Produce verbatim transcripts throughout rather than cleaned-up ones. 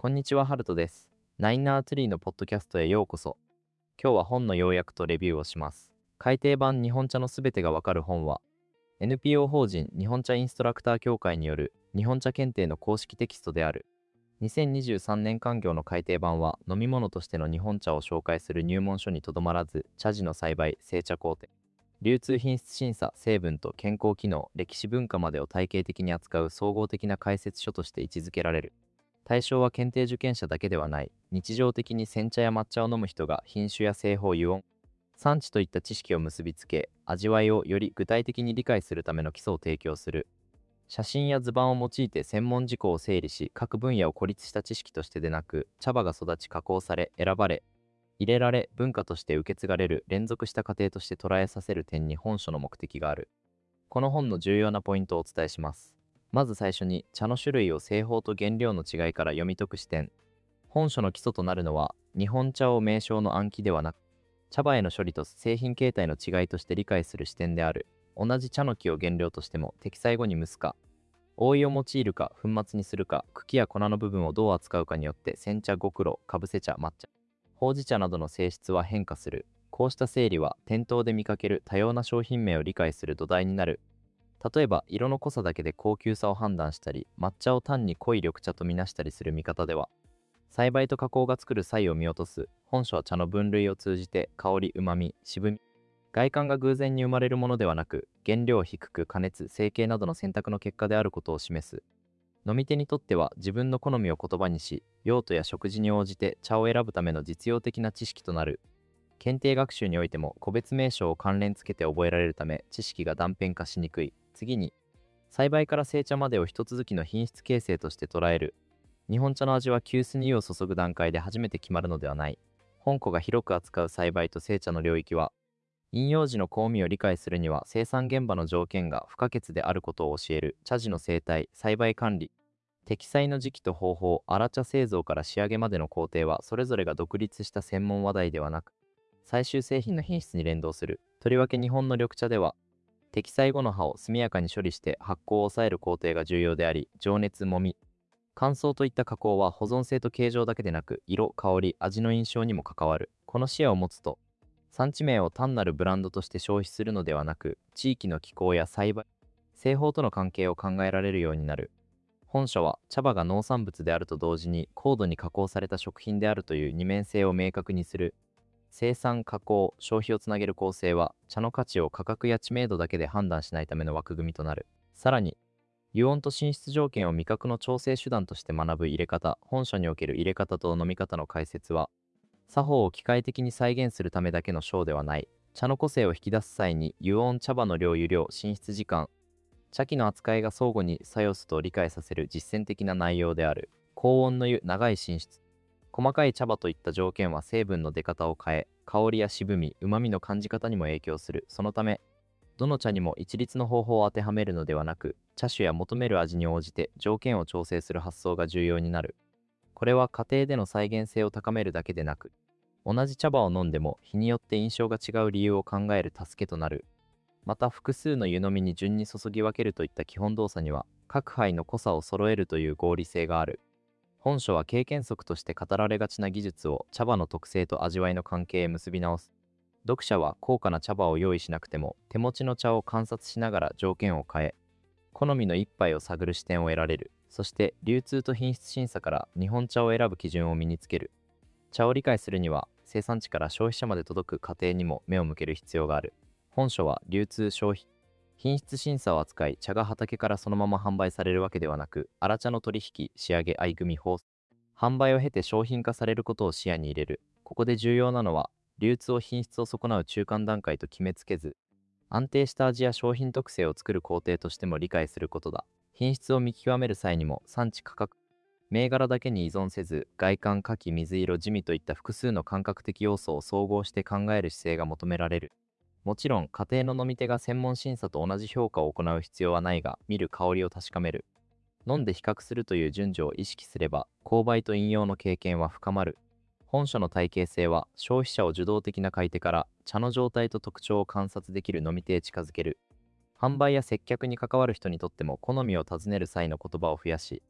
こんにちは、ハルトです。ナインナーツリーのポッドキャストへようこそ。今日は本の要約とレビューをします。改訂版日本茶のすべてがわかる本は、エヌピーオー 法人日本茶インストラクター協会による日本茶検定の公式テキストである。にせんにじゅうさんねん刊行の改訂版は、飲み物としての日本茶を紹介する入門書にとどまらず、茶事の栽培、製茶工程、流通品質審査、成分と健康機能、歴史文化までを体系的に扱う総合的な解説書として位置づけられる。対象は検定受験者だけではない。日常的に煎茶や抹茶を飲む人が品種や製法、油温、産地といった知識を結びつけ、味わいをより具体的に理解するための基礎を提供する。写真や図版を用いて専門事項を整理し、各分野を孤立した知識としてでなく、茶葉が育ち加工され、選ばれ、入れられ、文化として受け継がれる連続した過程として捉えさせる点に本書の目的がある。この本の重要なポイントをお伝えします。まず最初に、茶の種類を製法と原料の違いから読み解く視点。本書の基礎となるのは、日本茶を名称の暗記ではなく、茶葉への処理と製品形態の違いとして理解する視点である。同じ茶の木を原料としても、適材後に蒸すか、覆いを用いるか、粉末にするか、茎や粉の部分をどう扱うかによって、煎茶、極露、かぶせ茶、抹茶、ほうじ茶などの性質は変化する。こうした整理は、店頭で見かける多様な商品名を理解する土台になる。例えば、色の濃さだけで高級さを判断したり、抹茶を単に濃い緑茶とみなしたりする見方では、栽培と加工が作る差異を見落とす。本書は茶の分類を通じて、香り、旨味、渋み、外観が偶然に生まれるものではなく、原料低く加熱、成形などの選択の結果であることを示す。飲み手にとっては、自分の好みを言葉にし、用途や食事に応じて茶を選ぶための実用的な知識となる。検定学習においても、個別名称を関連付けて覚えられるため、知識が断片化しにくい。次に、栽培から製茶までを一続きの品質形成として捉える。日本茶の味は急須に湯を注ぐ段階で初めて決まるのではない。本庫が広く扱う栽培と製茶の領域は、飲用時の香味を理解するには生産現場の条件が不可欠であることを教える。茶事の生態、栽培管理、適栽の時期と方法、荒茶製造から仕上げまでの工程はそれぞれが独立した専門話題ではなく、最終製品の品質に連動する。とりわけ日本の緑茶では、適栽後の葉を速やかに処理して発酵を抑える工程が重要であり、情熱、もみ、乾燥といった加工は保存性と形状だけでなく、色、香り、味の印象にも関わる。この視野を持つと、産地名を単なるブランドとして消費するのではなく、地域の気候や栽培、製法との関係を考えられるようになる。本書は茶葉が農産物であると同時に高度に加工された食品であるという二面性を明確にする。生産、加工、消費をつなげる構成は、茶の価値を価格や知名度だけで判断しないための枠組みとなる。さらに、油温と進出条件を味覚の調整手段として学ぶ入れ方。本書における入れ方と飲み方の解説は、作法を機械的に再現するためだけの章ではない。茶の個性を引き出す際に、油温、茶葉の量、湯量、進出時間、茶器の扱いが相互に作用すと理解させる実践的な内容である。高温の湯、長い進出、細かい茶葉といった条件は成分の出方を変え、香りや渋み、旨味の感じ方にも影響する。そのため、どの茶にも一律の方法を当てはめるのではなく、茶種や求める味に応じて条件を調整する発想が重要になる。これは家庭での再現性を高めるだけでなく、同じ茶葉を飲んでも日によって印象が違う理由を考える助けとなる。また、複数の湯飲みに順に注ぎ分けるといった基本動作には、各杯の濃さを揃えるという合理性がある。本書は経験則として語られがちな技術を茶葉の特性と味わいの関係へ結び直す。読者は高価な茶葉を用意しなくても、手持ちの茶を観察しながら条件を変え、好みの一杯を探る視点を得られる。そして、流通と品質審査から日本茶を選ぶ基準を身につける。茶を理解するには、生産地から消費者まで届く過程にも目を向ける必要がある。本書は流通、消費、品質審査を扱い、茶が畑からそのまま販売されるわけではなく、荒茶の取引、仕上げ、合組、包装、販売を経て商品化されることを視野に入れる。ここで重要なのは、流通を品質を損なう中間段階と決めつけず、安定した味や商品特性を作る工程としても理解することだ。品質を見極める際にも、産地価格、銘柄だけに依存せず、外観、花器、水色、地味といった複数の感覚的要素を総合して考える姿勢が求められる。もちろん、家庭の飲み手が専門審査と同じ評価を行う必要はないが、見る香りを確かめる。飲んで比較するという順序を意識すれば、購買と飲用の経験は深まる。本書の体系性は、消費者を受動的な買い手から、茶の状態と特徴を観察できる飲み手へ近づける。販売や接客に関わる人にとっても好みを尋ねる際の言葉を増やし、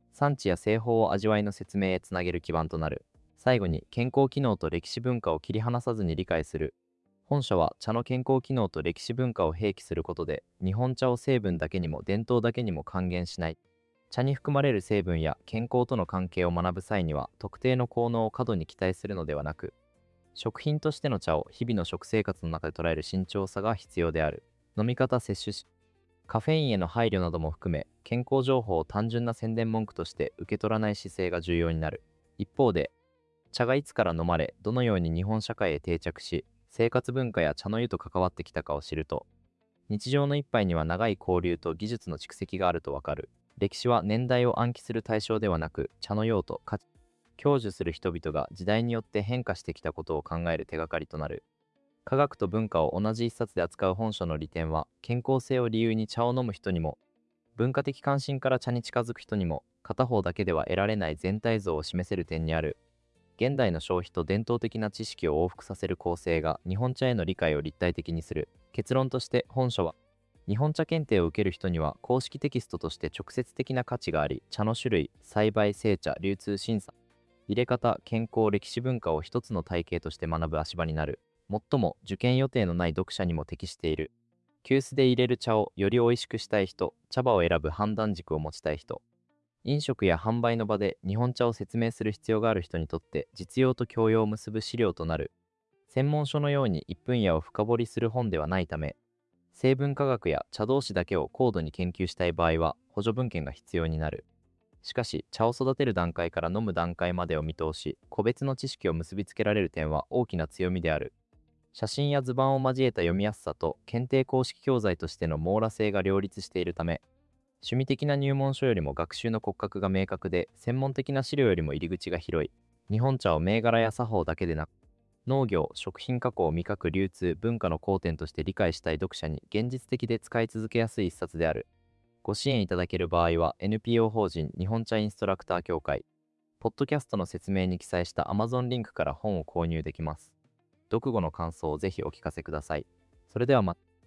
産地や製法を味わいの説明へつなげる基盤となる。最後に、健康機能と歴史文化を切り離さずに理解する。本書は茶の健康機能と歴史文化を併記することで、日本茶を成分だけにも伝統だけにも還元しない。茶に含まれる成分や健康との関係を学ぶ際には、特定の効能を過度に期待するのではなく、食品としての茶を日々の食生活の中で捉える慎重さが必要である。飲み方、摂取し、カフェインへの配慮なども含め、健康情報を単純な宣伝文句として受け取らない姿勢が重要になる。一方で、茶がいつから飲まれ、どのように日本社会へ定着し、生活文化や茶の湯と関わってきたかを知ると、日常の一杯には長い交流と技術の蓄積があるとわかる。歴史は年代を暗記する対象ではなく、茶の用途、価値、享受する人々が時代によって変化してきたことを考える手がかりとなる。科学と文化を同じ一冊で扱う本書の利点は、健康性を理由に茶を飲む人にも、文化的関心から茶に近づく人にも、片方だけでは得られない全体像を示せる点にある。現代の消費と伝統的な知識を往復させる構成が日本茶への理解を立体的にする。結論として本書は、日本茶検定を受ける人には公式テキストとして直接的な価値があり、茶の種類、栽培、製茶、流通、審査、入れ方、健康、歴史文化を一つの体系として学ぶ足場になる。もっとも受験予定のない読者にも適している。急須で入れる茶をより美味しくしたい人、茶葉を選ぶ判断軸を持ちたい人、飲食や販売の場で日本茶を説明する必要がある人にとって実用と教養を結ぶ資料となる。専門書のように一分野を深掘りする本ではないため、成分科学や茶同士だけを高度に研究したい場合は補助文献が必要になる。しかし、茶を育てる段階から飲む段階までを見通し、個別の知識を結びつけられる点は大きな強みである。写真や図版を交えた読みやすさと検定公式教材としての網羅性が両立しているため、趣味的な入門書よりも学習の骨格が明確で、専門的な資料よりも入り口が広い。日本茶を銘柄や作法だけでなく、農業、食品加工、味覚、流通、文化の交点として理解したい読者に現実的で使い続けやすい一冊である。ご支援いただける場合は エヌピーオー 法人日本茶インストラクター協会、ポッドキャストの説明に記載した Amazon リンクから本を購入できます。読後の感想をぜひお聞かせください。それではまた。